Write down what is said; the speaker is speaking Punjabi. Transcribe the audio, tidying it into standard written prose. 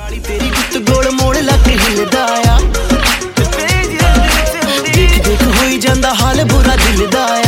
ਤੇਰੀ ਗੁੱਤ ਗੋਲ ਮੋੜ ਲੱਕ ਹਿੱਲਦਾ ਆ ਦੇਖ ਦੇਖ ਹੋਈ ਜਾਂਦਾ ਹਾਲ ਬੁਰਾ ਦਿਲ ਦਾ